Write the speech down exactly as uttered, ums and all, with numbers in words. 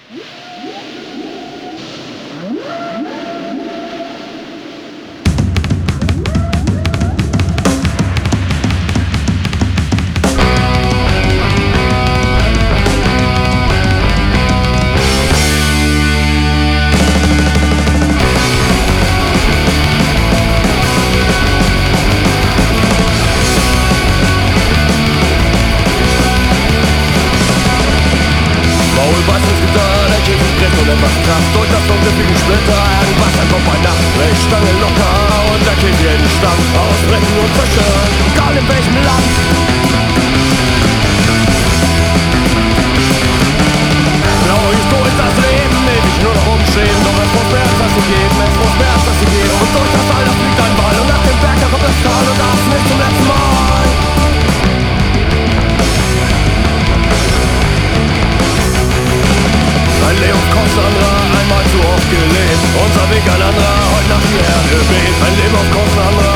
Durch das dunkle wie Splitter, irgendwas kommt bei Nacht, Stange locker und der Kind jeden Stamm ausbrechen und zerstören, egal in welchem Land. Blau ist durch das Leben, ewig nur noch umstehen, doch es muss mehr als das sie geben, es muss mehr als das sie geben. Und durch das All, da fliegt ein Ball und nach dem Berg, da kommt das Tal und das nicht zum letzten Mal. Ein Leben kostet anderer, einmal zu oft gelebt. Unser Weg ein anderer, heute Nacht hierher gebet. Ein Leben auf Kosten anderer.